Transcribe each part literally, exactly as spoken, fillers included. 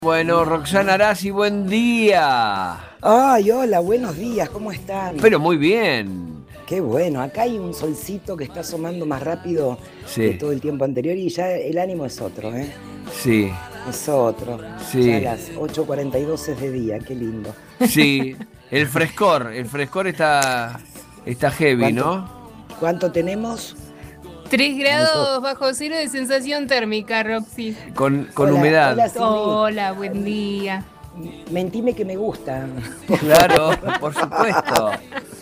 Bueno, Roxana Arasi, buen día. Ay, hola, buenos días, ¿cómo están? Pero muy bien. Qué bueno, acá hay un solcito que está asomando más rápido que Sí, todo el tiempo anterior y ya el ánimo es otro, ¿eh? sí, Es otro. Ya a sí, las ocho cuarenta y dos es de día, qué lindo. sí. El frescor, el frescor está, está heavy, ¿Cuánto, ¿no? cuánto tenemos? Tres Muy poco. grados bajo cero de sensación térmica, Roxy. Con, con Hola, humedad. hola Cindy. Hola, buen día. Mentime que me gusta, por Claro, favor. por supuesto.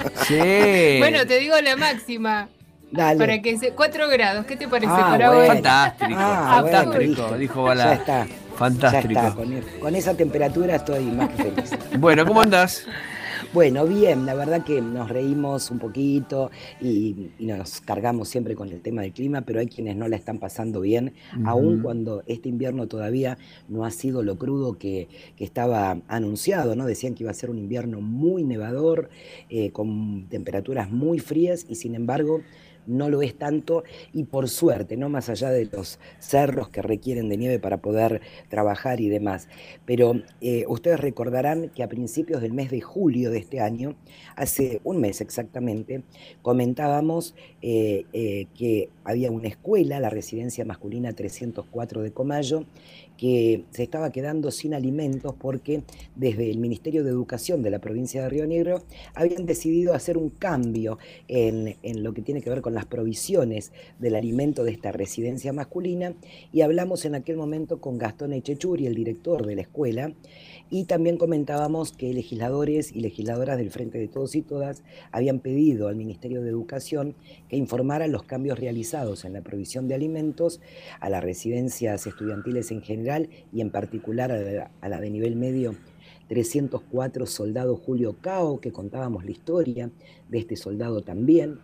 Sí. Bueno, te digo la máxima. Dale. Para que se. Cuatro grados, ¿qué te parece Ah, para hoy? bueno. Fantástico, Ah, A bueno, full. fantástico, listo. dijo Ya Bala. está. Ya está. Fantástico. Con, e- con esa temperatura estoy más que feliz. Bueno, ¿cómo andás? Bueno, bien, la verdad que nos reímos un poquito y, y nos cargamos siempre con el tema del clima, pero hay quienes no la están pasando bien, aun Ujú. cuando este invierno todavía no ha sido lo crudo que, que estaba anunciado, ¿no? Decían que iba a ser un invierno muy nevador, eh, con temperaturas muy frías y sin embargo no lo es tanto y por suerte, ¿no? Más allá de los cerros que requieren de nieve para poder trabajar y demás. Pero eh, ustedes recordarán que a principios del mes de julio de este año, hace un mes exactamente, comentábamos eh, eh, que había una escuela, la residencia masculina trescientos cuatro de Comayo, que se estaba quedando sin alimentos porque desde el Ministerio de Educación de la provincia de Río Negro habían decidido hacer un cambio en, en lo que tiene que ver con las provisiones del alimento de esta residencia masculina y hablamos en aquel momento con Gastón Echechuri, el director de la escuela, y también comentábamos que legisladores y legisladoras del Frente de Todos y Todas habían pedido al Ministerio de Educación que informara los cambios realizados en la provisión de alimentos a las residencias estudiantiles en general y en particular a la, a la de nivel medio trescientos cuatro Soldado Julio Cao, que contábamos la historia de este soldado también,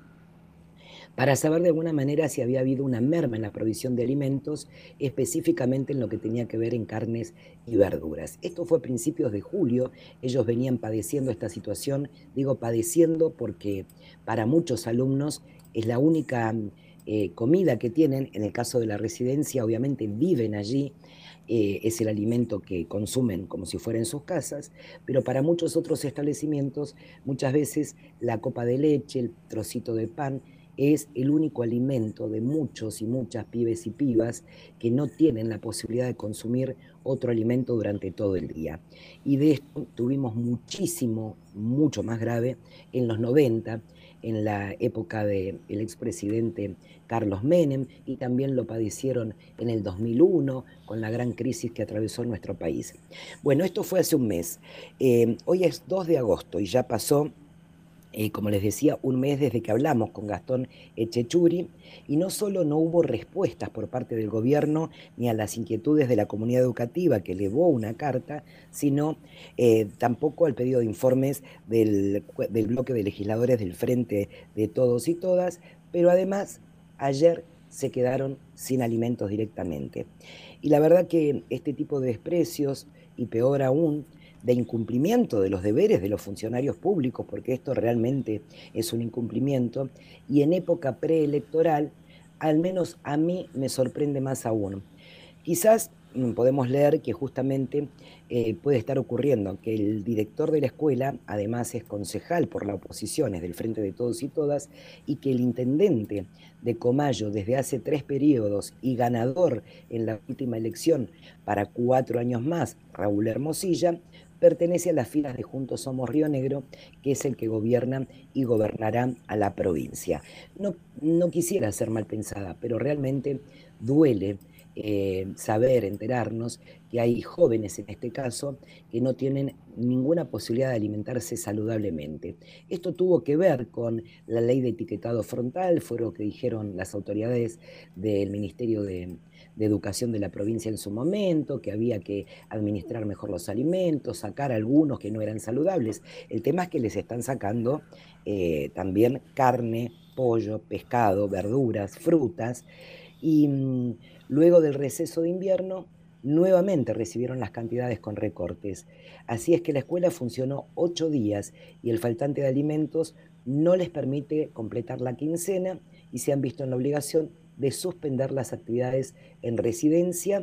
para saber de alguna manera si había habido una merma en la provisión de alimentos, específicamente en lo que tenía que ver en carnes y verduras. Esto fue a principios de julio, ellos venían padeciendo esta situación, digo padeciendo porque para muchos alumnos es la única eh, comida que tienen, en el caso de la residencia obviamente viven allí, eh, es el alimento que consumen como si fuera en sus casas, pero para muchos otros establecimientos muchas veces la copa de leche, el trocito de pan, es el único alimento de muchos y muchas pibes y pibas que no tienen la posibilidad de consumir otro alimento durante todo el día. Y de esto tuvimos muchísimo, mucho más grave en los noventa, en la época del expresidente Carlos Menem, y también lo padecieron en el dos mil uno con la gran crisis que atravesó nuestro país. Bueno, esto fue hace un mes. Eh, hoy es dos de agosto y ya pasó eh, como les decía, un mes desde que hablamos con Gastón Echechuri, y no solo no hubo respuestas por parte del gobierno ni a las inquietudes de la comunidad educativa que elevó una carta, sino eh, tampoco al pedido de informes del, del bloque de legisladores del Frente de Todos y Todas, pero además ayer se quedaron sin alimentos directamente. Y la verdad que este tipo de desprecios, y peor aún, de incumplimiento de los deberes de los funcionarios públicos, porque esto realmente es un incumplimiento, y en época preelectoral, al menos a mí me sorprende más aún. Quizás mm, podemos leer que justamente eh, puede estar ocurriendo que el director de la escuela, además es concejal por la oposición, es del Frente de Todos y Todas, y que el intendente de Comayo desde hace tres periodos y ganador en la última elección para cuatro años más, Raúl Hermosilla, pertenece a las filas de Juntos Somos Río Negro, que es el que gobierna y gobernará a la provincia. No, no quisiera ser mal pensada, pero realmente duele eh, saber, enterarnos que hay jóvenes en este caso que no tienen ninguna posibilidad de alimentarse saludablemente. Esto tuvo que ver con la ley de etiquetado frontal, fue lo que dijeron las autoridades del Ministerio de, de Educación de la provincia en su momento, que había que administrar mejor los alimentos, sacar algunos que no eran saludables. El tema es que les están sacando eh, también carne, pollo, pescado, verduras, frutas, y mm, luego del receso de invierno nuevamente recibieron las cantidades con recortes. Así es que la escuela funcionó ocho días y el faltante de alimentos no les permite completar la quincena y se han visto en la obligación de suspender las actividades en residencia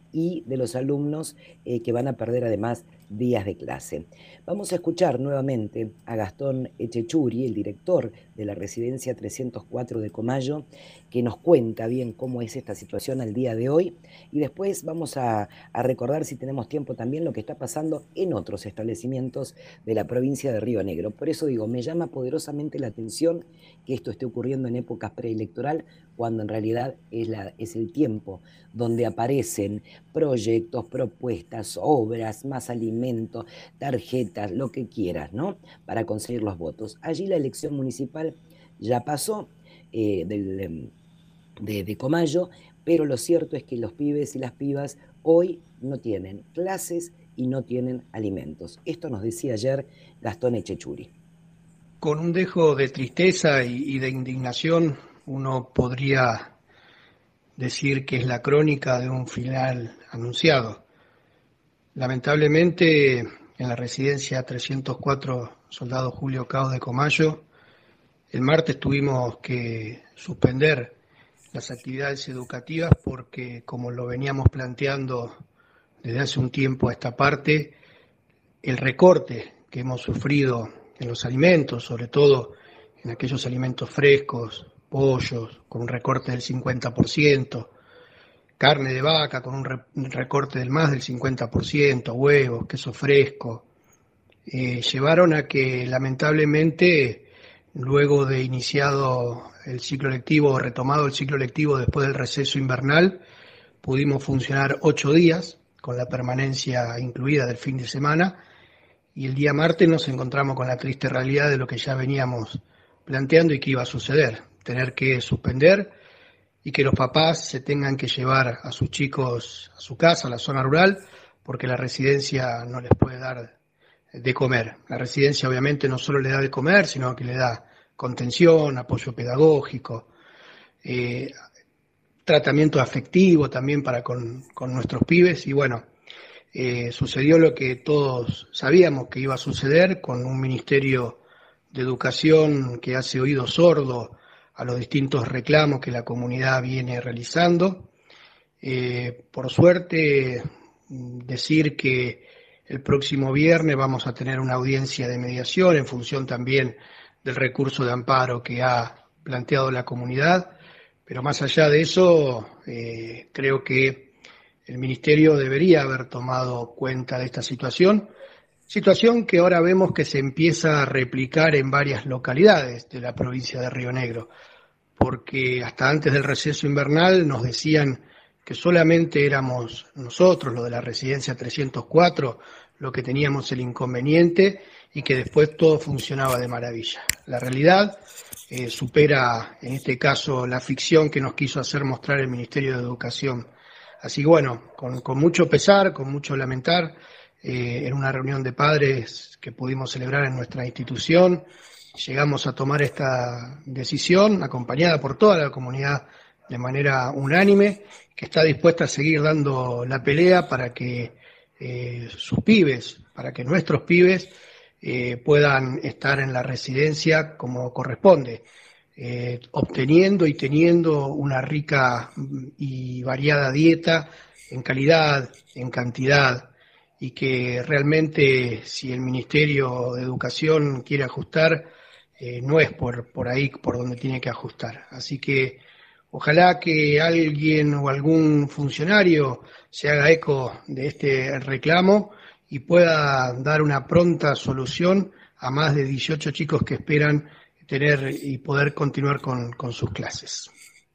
y de los alumnos eh, que van a perder además días de clase. Vamos a escuchar nuevamente a Gastón Echechuri, el director de la residencia trescientos cuatro de Comayo, que nos cuenta bien cómo es esta situación al día de hoy, y después vamos a, a recordar, si tenemos tiempo también, lo que está pasando en otros establecimientos de la provincia de Río Negro. Por eso digo, me llama poderosamente la atención que esto esté ocurriendo en épocas preelectoral, cuando en realidad es, la, es el tiempo donde aparecen proyectos, propuestas, obras, más alimentos, tarjetas, lo que quieras, ¿no? Para conseguir los votos. Allí la elección municipal ya pasó eh, del, de, de Comayo, pero lo cierto es que los pibes y las pibas hoy no tienen clases y no tienen alimentos. Esto nos decía ayer Gastón Echechuri. Con un dejo de tristeza y, y de indignación, uno podría decir que es la crónica de un final anunciado. Lamentablemente, en la residencia trescientos cuatro Soldado Julio Cao de Comayo, el martes tuvimos que suspender las actividades educativas porque, como lo veníamos planteando desde hace un tiempo a esta parte, el recorte que hemos sufrido en los alimentos, sobre todo en aquellos alimentos frescos, pollos, con un recorte del cincuenta por ciento, carne de vaca con un, re, un recorte del más del cincuenta por ciento, huevos, queso fresco, eh, llevaron a que lamentablemente, luego de iniciado el ciclo lectivo o retomado el ciclo lectivo después del receso invernal, pudimos funcionar ocho días con la permanencia incluida del fin de semana, y el día martes nos encontramos con la triste realidad de lo que ya veníamos planteando y que iba a suceder, tener que suspender y que los papás se tengan que llevar a sus chicos a su casa, a la zona rural, porque la residencia no les puede dar de comer. La residencia obviamente no solo le da de comer, sino que le da contención, apoyo pedagógico, eh, tratamiento afectivo también para con, con nuestros pibes, y bueno, eh, sucedió lo que todos sabíamos que iba a suceder, con un Ministerio de Educación que hace oído sordo a los distintos reclamos que la comunidad viene realizando. Eh, por suerte, decir que el próximo viernes vamos a tener una audiencia de mediación en función también del recurso de amparo que ha planteado la comunidad, pero más allá de eso, eh, creo que el Ministerio debería haber tomado cuenta de esta situación, situación que ahora vemos que se empieza a replicar en varias localidades de la provincia de Río Negro, porque hasta antes del receso invernal nos decían que solamente éramos nosotros, los de la residencia trescientos cuatro, los que teníamos el inconveniente y que después todo funcionaba de maravilla. La realidad eh, supera, en este caso, la ficción que nos quiso hacer mostrar el Ministerio de Educación. Así que bueno, con, con mucho pesar, con mucho lamentar, eh, en una reunión de padres que pudimos celebrar en nuestra institución, llegamos a tomar esta decisión, acompañada por toda la comunidad de manera unánime, que está dispuesta a seguir dando la pelea para que eh, sus pibes, para que nuestros pibes eh, puedan estar en la residencia como corresponde, eh, obteniendo y teniendo una rica y variada dieta en calidad, en cantidad, y que realmente, si el Ministerio de Educación quiere ajustar, eh, no es por, por ahí por donde tiene que ajustar. Así que ojalá que alguien o algún funcionario se haga eco de este reclamo y pueda dar una pronta solución a más de dieciocho chicos que esperan tener y poder continuar con, con sus clases.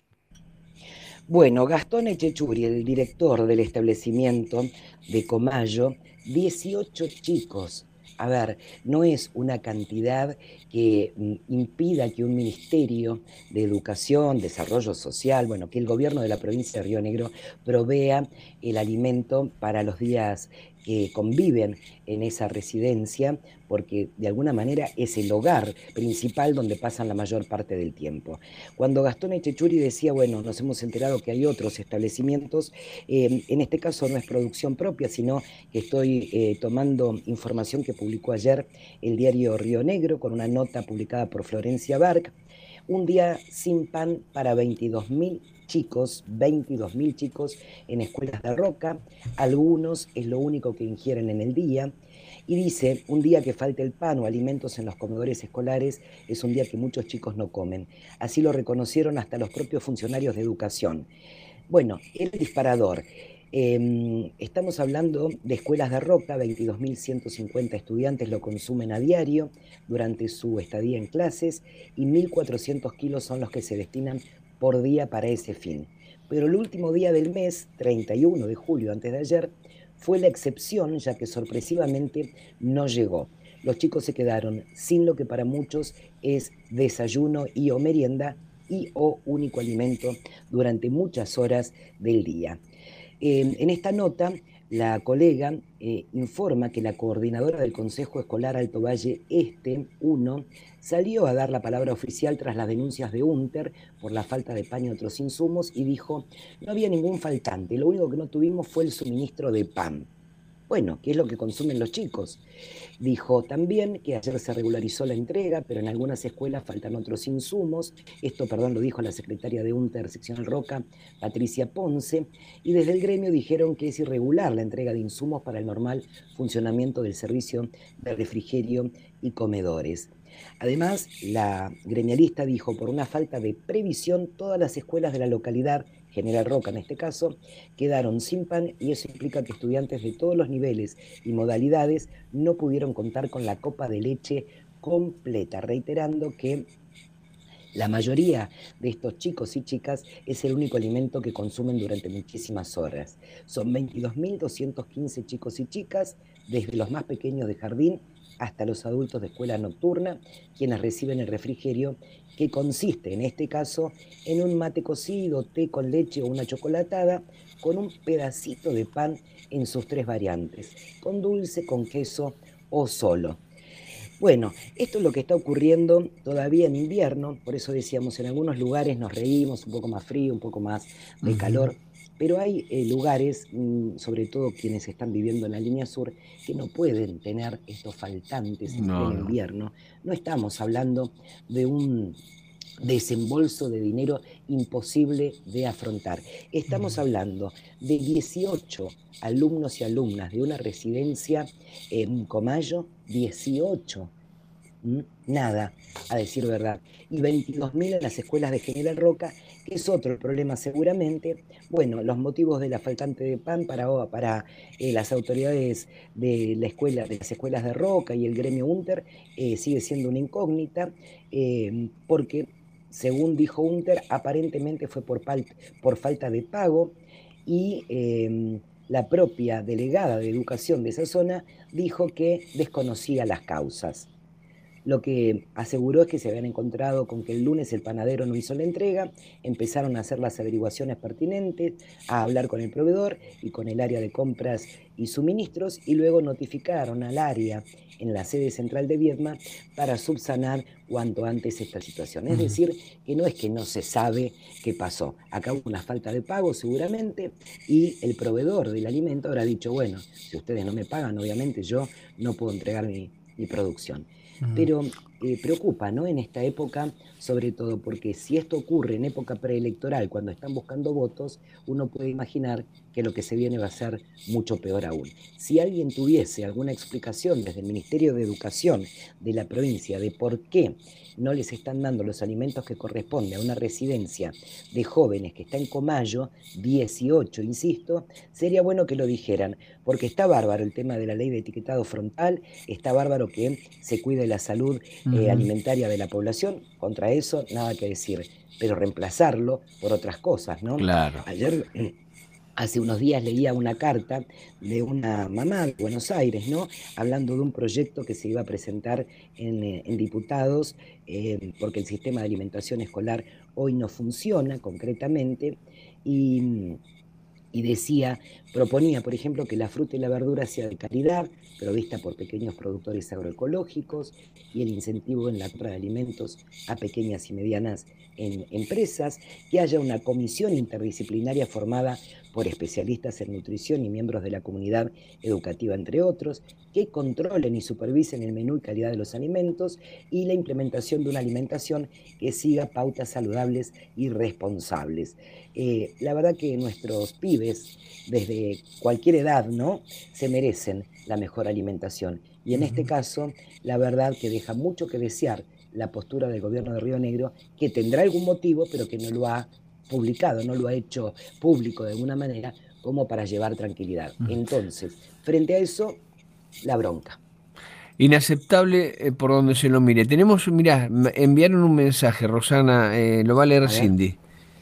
Bueno, Gastón Echechuri, el director del establecimiento de Comayo, dieciocho chicos. A ver, no es una cantidad que mm, impida que un Ministerio de Educación, Desarrollo Social, bueno, que el gobierno de la provincia de Río Negro provea el alimento para los días que conviven en esa residencia, porque de alguna manera es el hogar principal donde pasan la mayor parte del tiempo. Cuando Gastón Echechuri decía, bueno, nos hemos enterado que hay otros establecimientos, eh, en este caso no es producción propia, sino que estoy eh, tomando información que publicó ayer el diario Río Negro con una nota publicada por Florencia Barc. Un día sin pan para veintidós mil chicos, veintidós mil chicos en escuelas de Roca, algunos es lo único que ingieren en el día, y dice, un día que falte el pan o alimentos en los comedores escolares es un día que muchos chicos no comen. Así lo reconocieron hasta los propios funcionarios de educación. Bueno, el disparador. Eh, estamos hablando de escuelas de Roca, veintidós mil ciento cincuenta estudiantes lo consumen a diario durante su estadía en clases y mil cuatrocientos kilos son los que se destinan por día para ese fin. Pero el último día del mes, treinta y uno de julio, antes de ayer, fue la excepción, ya que sorpresivamente no llegó. Los chicos se quedaron sin lo que para muchos es desayuno y o merienda y o único alimento durante muchas horas del día. Eh, en esta nota, la colega eh, informa que la coordinadora del Consejo Escolar Alto Valle Este uno salió a dar la palabra oficial tras las denuncias de UNTER por la falta de pan y otros insumos y dijo, no había ningún faltante, lo único que no tuvimos fue el suministro de pan. Bueno, ¿qué es lo que consumen los chicos? Dijo también que ayer se regularizó la entrega, pero en algunas escuelas faltan otros insumos. Esto, perdón, lo dijo la secretaria de UNTER Seccional Roca, Patricia Ponce, y desde el gremio dijeron que es irregular la entrega de insumos para el normal funcionamiento del servicio de refrigerio y comedores. Además, la gremialista dijo, por una falta de previsión, todas las escuelas de la localidad, General Roca en este caso, quedaron sin pan y eso implica que estudiantes de todos los niveles y modalidades no pudieron contar con la copa de leche completa, reiterando que la mayoría de estos chicos y chicas es el único alimento que consumen durante muchísimas horas. Son veintidós mil doscientos quince chicos y chicas, desde los más pequeños de jardín hasta los adultos de escuela nocturna, quienes reciben el refrigerio, que consiste en este caso en un mate cocido, té con leche o una chocolatada, con un pedacito de pan en sus tres variantes, con dulce, con queso o solo. Bueno, esto es lo que está ocurriendo todavía en invierno, por eso decíamos, en algunos lugares nos reímos, un poco más frío, un poco más de uh-huh. calor, pero hay eh, lugares, mmm, sobre todo quienes están viviendo en la línea sur, que no pueden tener estos faltantes en no, pleno invierno. No estamos hablando de un desembolso de dinero imposible de afrontar. Estamos hablando de dieciocho alumnos y alumnas de una residencia en Comayo, dieciocho, nada, a decir verdad, y veintidós mil en las escuelas de General Roca, que es otro problema seguramente. Bueno, los motivos de la faltante de pan para, para eh, las autoridades de la escuela, de las escuelas de Roca y el gremio UNTER eh, sigue siendo una incógnita, eh, porque según dijo UNTER, aparentemente fue por, pal- por falta de pago y eh, la propia delegada de educación de esa zona dijo que desconocía las causas. Lo que aseguró es que se habían encontrado con que el lunes el panadero no hizo la entrega, empezaron a hacer las averiguaciones pertinentes, a hablar con el proveedor y con el área de compras y suministros, y luego notificaron al área en la sede central de Viedma para subsanar cuanto antes esta situación. Es decir, que no es que no se sabe qué pasó. Acá hubo una falta de pago seguramente y el proveedor del alimento habrá dicho, bueno, si ustedes no me pagan, obviamente yo no puedo entregar mi, mi producción. Pero eh, preocupa, ¿no? En esta época, sobre todo porque si esto ocurre en época preelectoral, cuando están buscando votos, uno puede imaginar que lo que se viene va a ser mucho peor aún. Si alguien tuviese alguna explicación desde el Ministerio de Educación de la provincia de por qué no les están dando los alimentos que corresponde a una residencia de jóvenes que está en Comayo, dieciocho, insisto, sería bueno que lo dijeran, porque está bárbaro el tema de la ley de etiquetado frontal, está bárbaro que se cuide la salud uh-huh. eh, alimentaria de la población, contra eso nada que decir, pero reemplazarlo por otras cosas, ¿no? Claro. Ayer, hace unos días leía una carta de una mamá de Buenos Aires, ¿no? Hablando de un proyecto que se iba a presentar en, en diputados, eh, porque el sistema de alimentación escolar hoy no funciona concretamente, y... y decía, proponía, por ejemplo, que la fruta y la verdura sea de calidad, provista por pequeños productores agroecológicos, y el incentivo en la compra de alimentos a pequeñas y medianas en empresas, que haya una comisión interdisciplinaria formada por especialistas en nutrición y miembros de la comunidad educativa, entre otros, que controlen y supervisen el menú y calidad de los alimentos y la implementación de una alimentación que siga pautas saludables y responsables. Eh, la verdad que nuestros pibes, desde cualquier edad, ¿no?, se merecen la mejor alimentación. Y en este caso, la verdad que deja mucho que desear la postura del gobierno de Río Negro, que tendrá algún motivo, pero que no lo ha publicado, no lo ha hecho público de alguna manera, como para llevar tranquilidad. Entonces, frente a eso, la bronca. Inaceptable eh, por donde se lo mire. Tenemos, mirá, enviaron un mensaje, Roxana, eh, lo va a leer Cindy.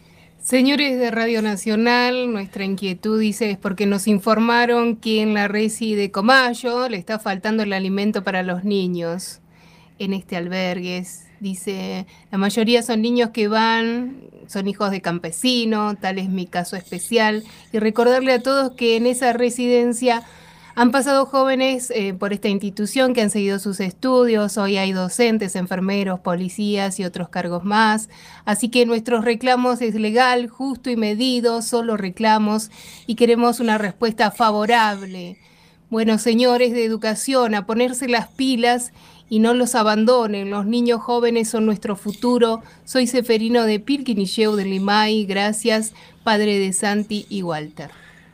Señores de Radio Nacional, nuestra inquietud dice es porque nos informaron que en la resi de Comayo le está faltando el alimento para los niños en este albergue. Dice, la mayoría son niños que van, son hijos de campesinos, tal es mi caso especial. Y recordarle a todos que en esa residencia han pasado jóvenes eh, por esta institución que han seguido sus estudios. Hoy hay docentes, enfermeros, policías y otros cargos más. Así que nuestros reclamos es legal, justo y medido, solo reclamos y queremos una respuesta favorable. Bueno, señores de educación, a ponerse las pilas y no los abandonen. Los niños jóvenes son nuestro futuro. Soy Seferino de Pilquinilleu de Limay. Gracias, padre de Santi y Walter.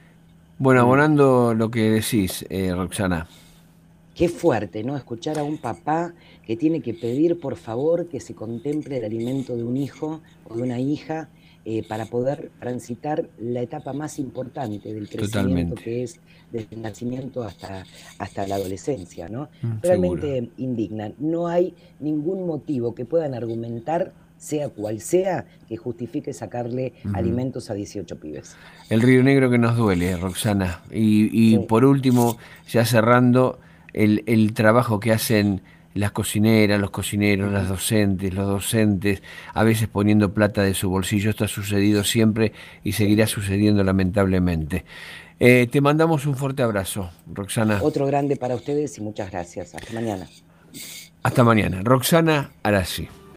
Bueno, abonando lo que decís, eh, Roxana. Qué fuerte, ¿no? Escuchar a un papá que tiene que pedir, por favor, que se contemple el alimento de un hijo o de una hija eh, para poder transitar la etapa más importante del crecimiento, Totalmente. Que es desde el nacimiento hasta, hasta la adolescencia, ¿no? Mm, Realmente seguro. Indigna. No hay ningún motivo que puedan argumentar, sea cual sea, que justifique sacarle uh-huh. alimentos a dieciocho pibes. El Río Negro que nos duele, Roxana. Y, y sí. por último, ya cerrando, el, el trabajo que hacen las cocineras, los cocineros, uh-huh. las docentes, los docentes, a veces poniendo plata de su bolsillo. Esto ha sucedido siempre y seguirá sucediendo lamentablemente. Eh, te mandamos un fuerte abrazo, Roxana. Otro grande para ustedes y muchas gracias. Hasta mañana. Hasta mañana. Roxana Arasi.